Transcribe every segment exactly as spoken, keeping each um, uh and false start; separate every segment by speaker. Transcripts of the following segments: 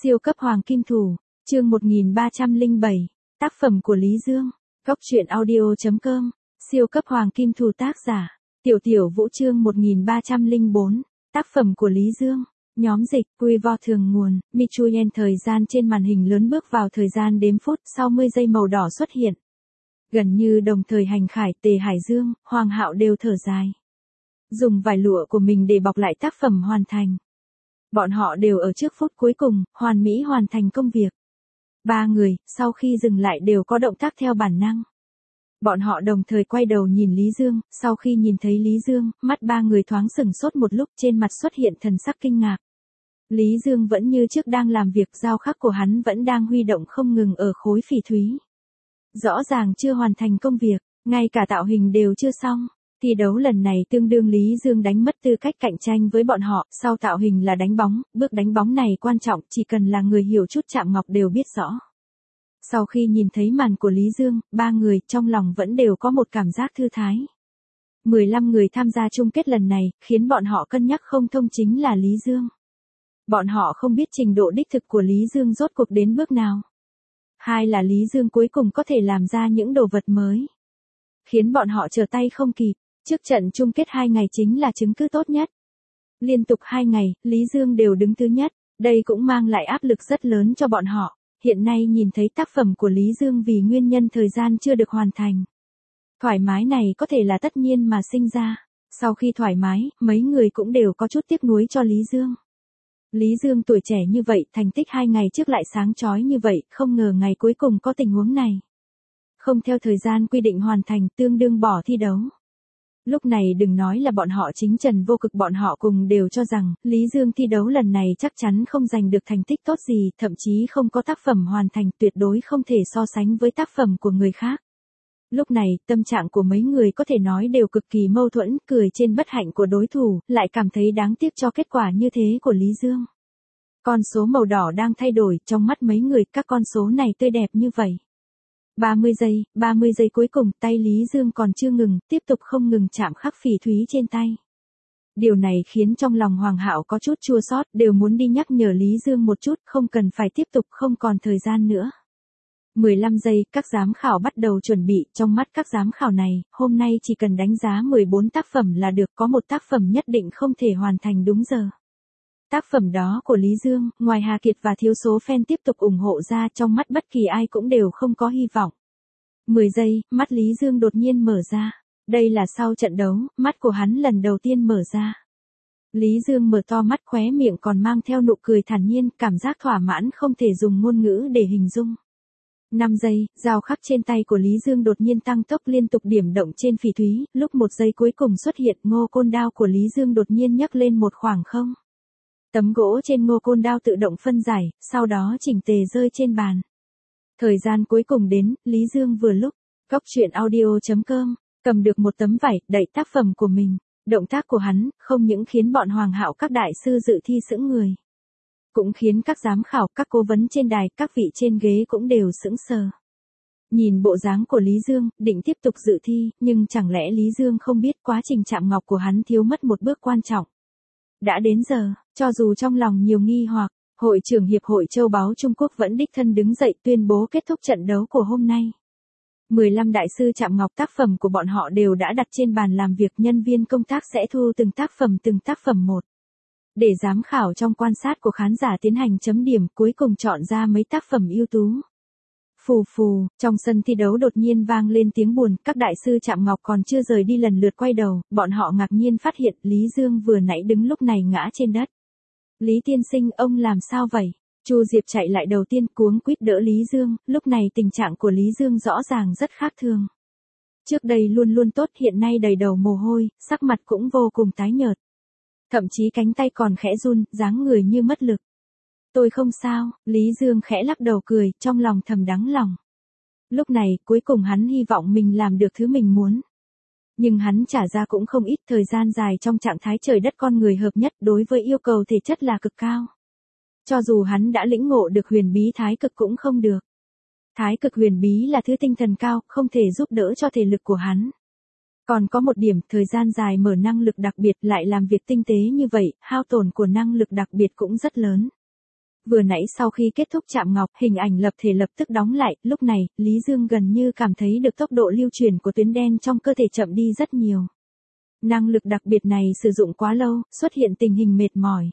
Speaker 1: Siêu cấp hoàng kim thủ, chương một nghìn ba trăm lẻ bảy, tác phẩm của Lý Dương, góc truyện audio chấm com, siêu cấp hoàng kim thủ tác giả, Tiểu Tiểu Vũ chương một nghìn ba trăm lẻ bốn, tác phẩm của Lý Dương, nhóm dịch, quy vo thường nguồn, Michuyen thời gian trên màn hình lớn bước vào thời gian đếm phút sáu mươi giây màu đỏ xuất hiện. Gần như đồng thời Hành Khải, Tề Hải Dương, Hoàng Hạo đều thở dài. Dùng vải lụa của mình để bọc lại tác phẩm hoàn thành. Bọn họ đều ở trước phút cuối cùng, hoàn mỹ hoàn thành công việc. Ba người, sau khi dừng lại đều có động tác theo bản năng. Bọn họ đồng thời quay đầu nhìn Lý Dương, sau khi nhìn thấy Lý Dương, mắt ba người thoáng sửng sốt một lúc, trên mặt xuất hiện thần sắc kinh ngạc. Lý Dương vẫn như trước đang làm việc, dao khắc của hắn vẫn đang huy động không ngừng ở khối phỉ thúy. Rõ ràng chưa hoàn thành công việc, ngay cả tạo hình đều chưa xong. Thi đấu lần này tương đương Lý Dương đánh mất tư cách cạnh tranh với bọn họ, sau tạo hình là đánh bóng, bước đánh bóng này quan trọng, chỉ cần là người hiểu chút chạm ngọc đều biết rõ. Sau khi nhìn thấy màn của Lý Dương, ba người trong lòng vẫn đều có một cảm giác thư thái. mười lăm người tham gia chung kết lần này, khiến bọn họ cân nhắc không thông chính là Lý Dương. Bọn họ không biết trình độ đích thực của Lý Dương rốt cuộc đến bước nào. Hai là Lý Dương cuối cùng có thể làm ra những đồ vật mới, khiến bọn họ trở tay không kịp. Trước trận chung kết hai ngày chính là chứng cứ tốt nhất. Liên tục hai ngày, Lý Dương đều đứng thứ nhất, đây cũng mang lại áp lực rất lớn cho bọn họ. Hiện nay nhìn thấy tác phẩm của Lý Dương vì nguyên nhân thời gian chưa được hoàn thành. Thoải mái này có thể là tất nhiên mà sinh ra. Sau khi thoải mái, mấy người cũng đều có chút tiếc nuối cho Lý Dương. Lý Dương tuổi trẻ như vậy, thành tích hai ngày trước lại sáng chói như vậy, không ngờ ngày cuối cùng có tình huống này. Không theo thời gian quy định hoàn thành, tương đương bỏ thi đấu. Lúc này đừng nói là bọn họ, chính Trần Vô Cực bọn họ cùng đều cho rằng, Lý Dương thi đấu lần này chắc chắn không giành được thành tích tốt gì, thậm chí không có tác phẩm hoàn thành, tuyệt đối không thể so sánh với tác phẩm của người khác. Lúc này, tâm trạng của mấy người có thể nói đều cực kỳ mâu thuẫn, cười trên bất hạnh của đối thủ, lại cảm thấy đáng tiếc cho kết quả như thế của Lý Dương. Con số màu đỏ đang thay đổi, trong mắt mấy người, các con số này tươi đẹp như vậy. ba mươi giây, ba mươi giây cuối cùng, tay Lý Dương còn chưa ngừng, tiếp tục không ngừng chạm khắc phỉ thúy trên tay. Điều này khiến trong lòng Hoàng Hạo có chút chua xót, đều muốn đi nhắc nhở Lý Dương một chút, không cần phải tiếp tục, không còn thời gian nữa. mười lăm giây, các giám khảo bắt đầu chuẩn bị, trong mắt các giám khảo này, hôm nay chỉ cần đánh giá mười bốn tác phẩm là được, có một tác phẩm nhất định không thể hoàn thành đúng giờ. Tác phẩm đó của Lý Dương, ngoài Hà Kiệt và thiếu số fan tiếp tục ủng hộ ra, trong mắt bất kỳ ai cũng đều không có hy vọng. mười giây, mắt Lý Dương đột nhiên mở ra. Đây là sau trận đấu, mắt của hắn lần đầu tiên mở ra. Lý Dương mở to mắt, khóe miệng còn mang theo nụ cười thản nhiên, cảm giác thỏa mãn không thể dùng ngôn ngữ để hình dung. năm giây, dao khắc trên tay của Lý Dương đột nhiên tăng tốc liên tục điểm động trên phỉ thúy, lúc một giây cuối cùng xuất hiện, ngô côn đao của Lý Dương đột nhiên nhấc lên một khoảng không. Tấm gỗ trên ngô côn đao tự động phân giải, sau đó chỉnh tề rơi trên bàn. Thời gian cuối cùng đến, Lý Dương vừa lúc, góc truyện audio chấm com, cầm được một tấm vải, đậy tác phẩm của mình. Động tác của hắn, không những khiến bọn Hoàng Hạo các đại sư dự thi sững người. Cũng khiến các giám khảo, các cố vấn trên đài, các vị trên ghế cũng đều sững sờ. Nhìn bộ dáng của Lý Dương, định tiếp tục dự thi, nhưng chẳng lẽ Lý Dương không biết quá trình chạm ngọc của hắn thiếu mất một bước quan trọng. Đã đến giờ, cho dù trong lòng nhiều nghi hoặc, Hội trưởng Hiệp hội Châu báu Trung Quốc vẫn đích thân đứng dậy tuyên bố kết thúc trận đấu của hôm nay. mười lăm đại sư chạm ngọc, tác phẩm của bọn họ đều đã đặt trên bàn làm việc, nhân viên công tác sẽ thu từng tác phẩm từng tác phẩm một. Để giám khảo trong quan sát của khán giả tiến hành chấm điểm, cuối cùng chọn ra mấy tác phẩm ưu tú. Phù phù, trong sân thi đấu đột nhiên vang lên tiếng buồn, các đại sư chạm ngọc còn chưa rời đi lần lượt quay đầu, bọn họ ngạc nhiên phát hiện Lý Dương vừa nãy đứng lúc này ngã trên đất. Lý tiên sinh, ông làm sao vậy? Chu Diệp chạy lại đầu tiên, cuống quýt đỡ Lý Dương, lúc này tình trạng của Lý Dương rõ ràng rất khác thường. Trước đây luôn luôn tốt, hiện nay đầy đầu mồ hôi, sắc mặt cũng vô cùng tái nhợt. Thậm chí cánh tay còn khẽ run, dáng người như mất lực. Tôi không sao, Lý Dương khẽ lắc đầu cười, trong lòng thầm đắng lòng. Lúc này, cuối cùng hắn hy vọng mình làm được thứ mình muốn. Nhưng hắn trả ra cũng không ít, thời gian dài trong trạng thái trời đất con người hợp nhất, đối với yêu cầu thể chất là cực cao. Cho dù hắn đã lĩnh ngộ được huyền bí thái cực cũng không được. Thái cực huyền bí là thứ tinh thần cao, không thể giúp đỡ cho thể lực của hắn. Còn có một điểm, thời gian dài mở năng lực đặc biệt lại làm việc tinh tế như vậy, hao tổn của năng lực đặc biệt cũng rất lớn. Vừa nãy sau khi kết thúc chạm ngọc, hình ảnh lập thể lập tức đóng lại, lúc này, Lý Dương gần như cảm thấy được tốc độ lưu truyền của tuyến đen trong cơ thể chậm đi rất nhiều. Năng lực đặc biệt này sử dụng quá lâu, xuất hiện tình hình mệt mỏi.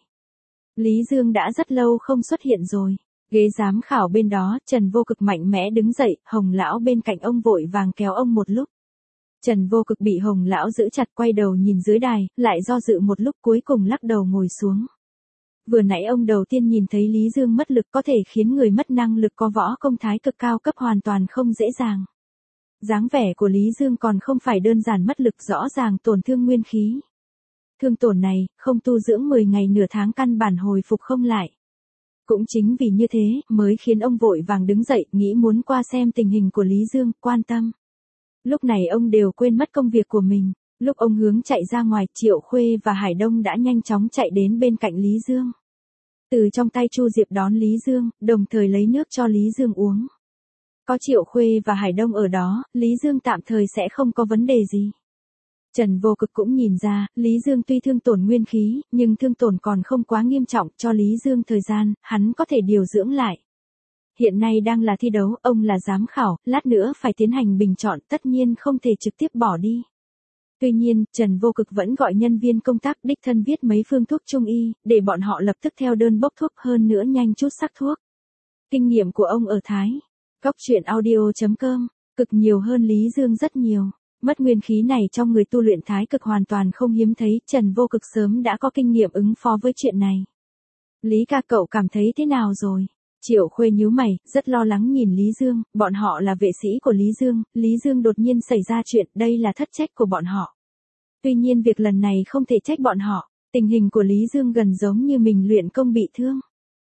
Speaker 1: Lý Dương đã rất lâu không xuất hiện rồi. Ghế giám khảo bên đó, Trần Vô Cực mạnh mẽ đứng dậy, Hồng Lão bên cạnh ông vội vàng kéo ông một lúc. Trần Vô Cực bị Hồng Lão giữ chặt, quay đầu nhìn dưới đài, lại do dự một lúc cuối cùng lắc đầu ngồi xuống. Vừa nãy ông đầu tiên nhìn thấy Lý Dương mất lực có thể khiến người mất năng lực có võ công thái cực cao cấp hoàn toàn không dễ dàng. Dáng vẻ của Lý Dương còn không phải đơn giản mất lực, rõ ràng tổn thương nguyên khí. Thương tổn này, không tu dưỡng mười ngày nửa tháng căn bản hồi phục không lại. Cũng chính vì như thế, mới khiến ông vội vàng đứng dậy, nghĩ muốn qua xem tình hình của Lý Dương, quan tâm. Lúc này ông đều quên mất công việc của mình. Lúc ông hướng chạy ra ngoài, Triệu Khuê và Hải Đông đã nhanh chóng chạy đến bên cạnh Lý Dương. Từ trong tay Chu Diệp đón Lý Dương, đồng thời lấy nước cho Lý Dương uống. Có Triệu Khuê và Hải Đông ở đó, Lý Dương tạm thời sẽ không có vấn đề gì. Trần Vô Cực cũng nhìn ra, Lý Dương tuy thương tổn nguyên khí, nhưng thương tổn còn không quá nghiêm trọng, cho Lý Dương thời gian, hắn có thể điều dưỡng lại. Hiện nay đang là thi đấu, ông là giám khảo, lát nữa phải tiến hành bình chọn, tất nhiên không thể trực tiếp bỏ đi. Tuy nhiên, Trần Vô Cực vẫn gọi nhân viên công tác đích thân viết mấy phương thuốc trung y, để bọn họ lập tức theo đơn bốc thuốc, hơn nữa nhanh chút sắc thuốc. Kinh nghiệm của ông ở Thái Cóc truyện audio chấm com, cực nhiều hơn Lý Dương rất nhiều. Mất nguyên khí này trong người tu luyện thái cực hoàn toàn không hiếm thấy, Trần Vô Cực sớm đã có kinh nghiệm ứng phó với chuyện này. Lý ca cậu cảm thấy thế nào rồi? Triệu Khuê nhíu mày, rất lo lắng nhìn Lý Dương, bọn họ là vệ sĩ của Lý Dương, Lý Dương đột nhiên xảy ra chuyện, đây là thất trách của bọn họ. Tuy nhiên việc lần này không thể trách bọn họ, tình hình của Lý Dương gần giống như mình luyện công bị thương.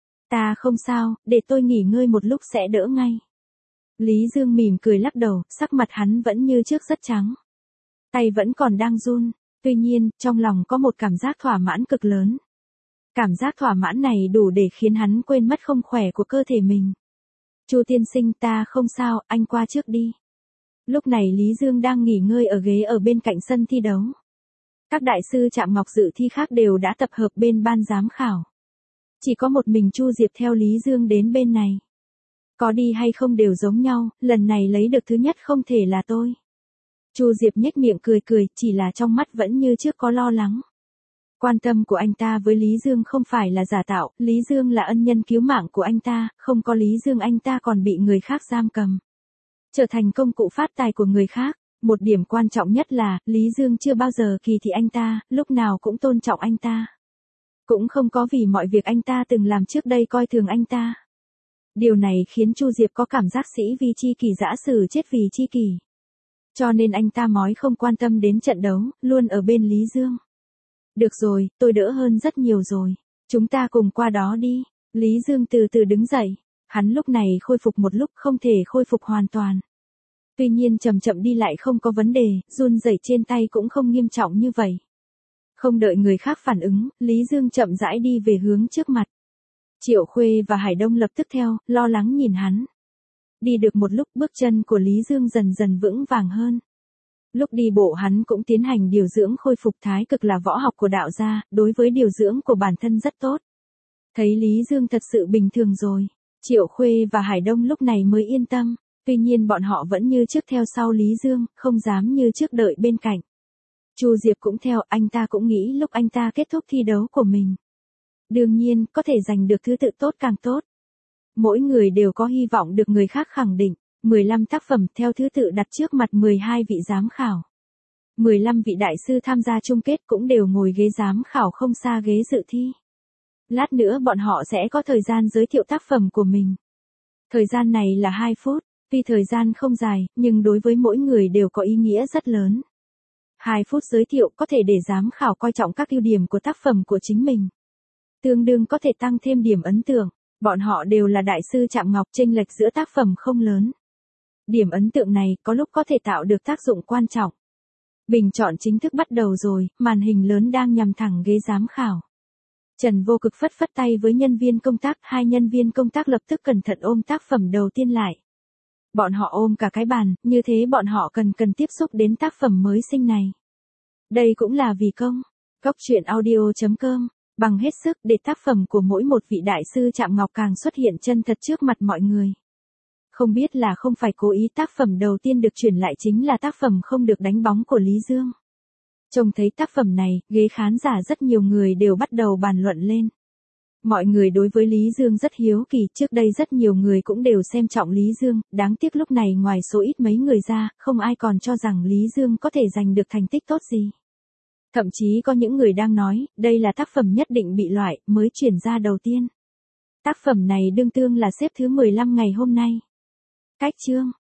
Speaker 1: Ta không sao, để tôi nghỉ ngơi một lúc sẽ đỡ ngay. Lý Dương mỉm cười lắc đầu, sắc mặt hắn vẫn như trước rất trắng. Tay vẫn còn đang run, tuy nhiên, trong lòng có một cảm giác thỏa mãn cực lớn. Cảm giác thỏa mãn này đủ để khiến hắn quên mất không khỏe của cơ thể mình. Chu tiên sinh, ta không sao, anh qua trước đi. Lúc này Lý Dương đang nghỉ ngơi ở ghế ở bên cạnh sân thi đấu. Các đại sư Trạm Ngọc dự thi khác đều đã tập hợp bên ban giám khảo. Chỉ có một mình Chu Diệp theo Lý Dương đến bên này. Có đi hay không đều giống nhau, lần này lấy được thứ nhất không thể là tôi. Chu Diệp nhếch miệng cười cười, chỉ là trong mắt vẫn như trước có lo lắng. Quan tâm của anh ta với Lý Dương không phải là giả tạo, Lý Dương là ân nhân cứu mạng của anh ta, không có Lý Dương anh ta còn bị người khác giam cầm. Trở thành công cụ phát tài của người khác, một điểm quan trọng nhất là, Lý Dương chưa bao giờ kỳ thị anh ta, lúc nào cũng tôn trọng anh ta. Cũng không có vì mọi việc anh ta từng làm trước đây coi thường anh ta. Điều này khiến Chu Diệp có cảm giác sĩ vì chi kỷ dã sử chết vì chi kỷ. Cho nên anh ta mói không quan tâm đến trận đấu, luôn ở bên Lý Dương. Được rồi, tôi đỡ hơn rất nhiều rồi. Chúng ta cùng qua đó đi. Lý Dương từ từ đứng dậy. Hắn lúc này khôi phục một lúc không thể khôi phục hoàn toàn. Tuy nhiên chậm chậm đi lại không có vấn đề, run rẩy trên tay cũng không nghiêm trọng như vậy. Không đợi người khác phản ứng, Lý Dương chậm rãi đi về hướng trước mặt. Triệu Khuê và Hải Đông lập tức theo, lo lắng nhìn hắn. Đi được một lúc bước chân của Lý Dương dần dần vững vàng hơn. Lúc đi bộ hắn cũng tiến hành điều dưỡng khôi phục thái cực là võ học của đạo gia, đối với điều dưỡng của bản thân rất tốt. Thấy Lý Dương thật sự bình thường rồi, Triệu Khuê và Hải Đông lúc này mới yên tâm, tuy nhiên bọn họ vẫn như trước theo sau Lý Dương, không dám như trước đợi bên cạnh. Chu Diệp cũng theo, anh ta cũng nghĩ lúc anh ta kết thúc thi đấu của mình. Đương nhiên, có thể giành được thứ tự tốt càng tốt. Mỗi người đều có hy vọng được người khác khẳng định. mười lăm tác phẩm theo thứ tự đặt trước mặt mười hai vị giám khảo. mười lăm vị đại sư tham gia chung kết cũng đều ngồi ghế giám khảo không xa ghế dự thi. Lát nữa bọn họ sẽ có thời gian giới thiệu tác phẩm của mình. Thời gian này là hai phút, tuy thời gian không dài, nhưng đối với mỗi người đều có ý nghĩa rất lớn. hai phút giới thiệu có thể để giám khảo coi trọng các ưu điểm của tác phẩm của chính mình. Tương đương có thể tăng thêm điểm ấn tượng, bọn họ đều là đại sư Trạm Ngọc, chênh lệch giữa tác phẩm không lớn. Điểm ấn tượng này có lúc có thể tạo được tác dụng quan trọng. Bình chọn chính thức bắt đầu rồi, màn hình lớn đang nhằm thẳng ghế giám khảo. Trần Vô Cực phất phất tay với nhân viên công tác, hai nhân viên công tác lập tức cẩn thận ôm tác phẩm đầu tiên lại. Bọn họ ôm cả cái bàn, như thế bọn họ cần cần tiếp xúc đến tác phẩm mới sinh này. Đây cũng là vì công. Cóc truyện audio chấm com bằng hết sức để tác phẩm của mỗi một vị đại sư chạm ngọc càng xuất hiện chân thật trước mặt mọi người. Không biết là không phải cố ý tác phẩm đầu tiên được chuyển lại chính là tác phẩm Không được đánh bóng của Lý Dương. Trông thấy tác phẩm này, ghế khán giả rất nhiều người đều bắt đầu bàn luận lên. Mọi người đối với Lý Dương rất hiếu kỳ, trước đây rất nhiều người cũng đều xem trọng Lý Dương, đáng tiếc lúc này ngoài số ít mấy người ra, không ai còn cho rằng Lý Dương có thể giành được thành tích tốt gì. Thậm chí có những người đang nói, đây là tác phẩm nhất định bị loại, mới chuyển ra đầu tiên. Tác phẩm này đương tương là xếp thứ mười lăm ngày hôm nay. Cách chương